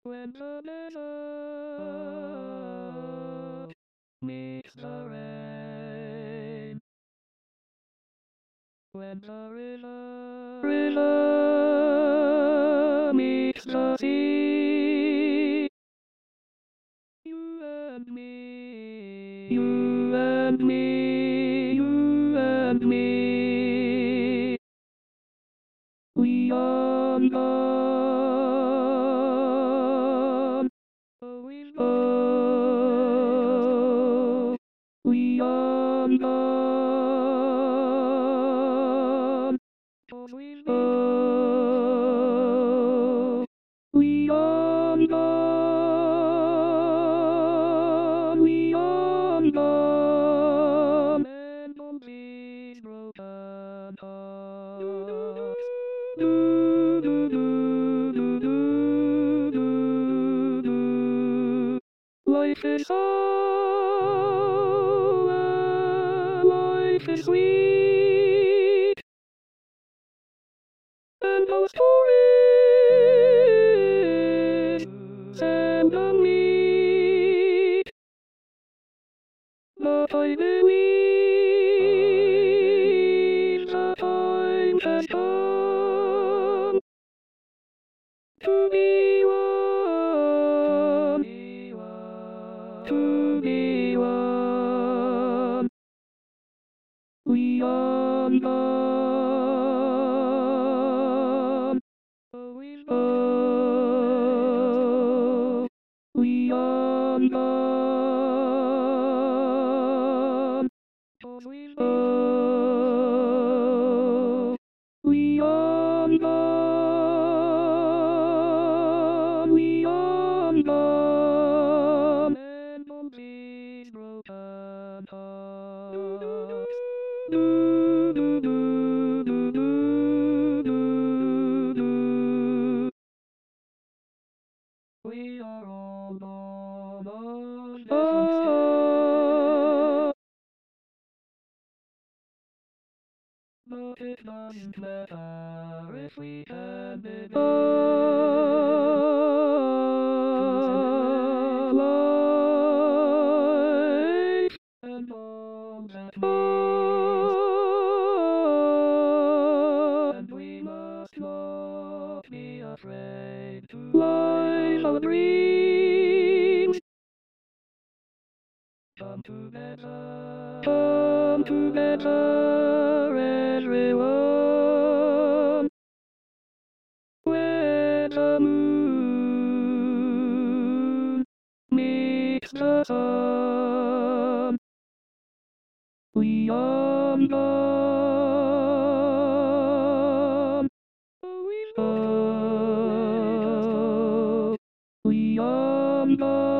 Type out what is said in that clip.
When the desert meets the rain, when the river meets the sea, you and me, you and me, you and me, we are gone, we go, we are gone, we go, we are gone, we are gone, and on these broken hearts. Do, do, do, do, do, do, do. Life is so, life is sweet, and our stories stand on me. But I believe the time has come to be one, to be one. We are gone, we go, we are gone, we go, we are gone, we are gone, and on these broken hearts. Do, do, do, do, do, do, do. We are all born on different stars, but it doesn't matter if we can begin life and all that and we must not be afraid to live our dreams. Come together, everyone, where the moon meets the sun. We are gone, we go, we are gone.